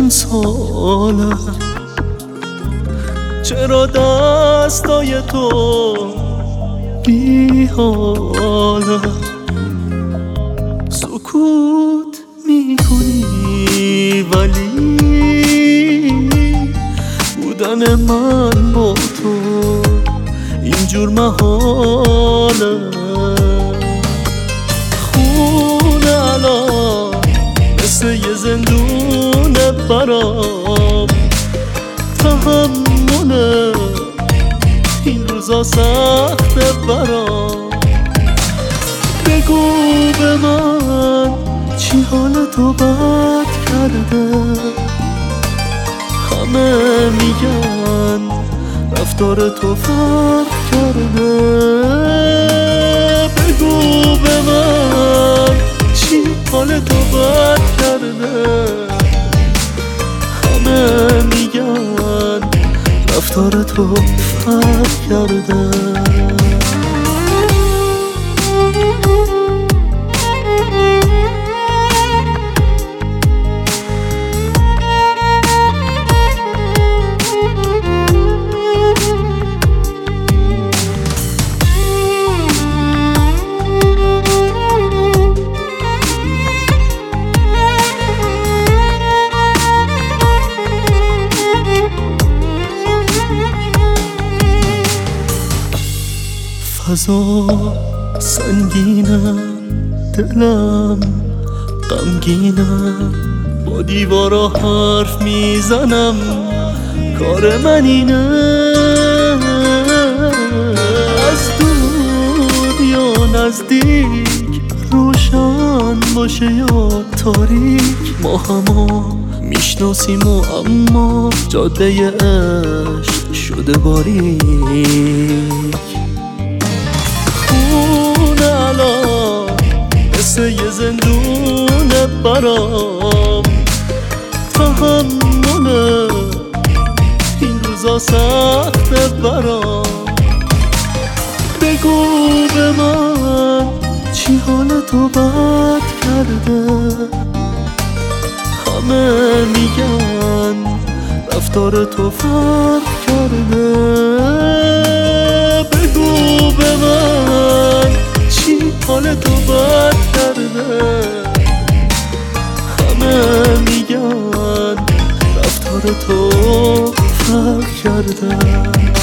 چند ساله، چرا دستای تو بی حاله؟ سکوت میکنی ولی بودن من با تو اینجور محاله. خونه الان مثل یه زندونه برام، تحمل این روزا سخته برام. بگو به من چی حال تو بد کرده؟ همه میگن رفتار تو فرق کرده. بگو به من چی حال تو بد کرده؟ همه میگن رفتار تو فرق کرده. فضا سنگینه، دلم غمگینه، با دیوارا حرف میزنم، کار من اینه. از دور یا نزدیک، روشن باشه یا تاریک، ما همو میشناسیم و اما جاده عشق شده باریک. مثل یه زندونه برام، تحمل این روزا سخته برام. بگو به من چی حال تو بد کرده؟ همه میگن رفتار تو فرق کرده. بگو به من چی حال تو بد کرده؟ همه میگن رفتار تو فرق کرده.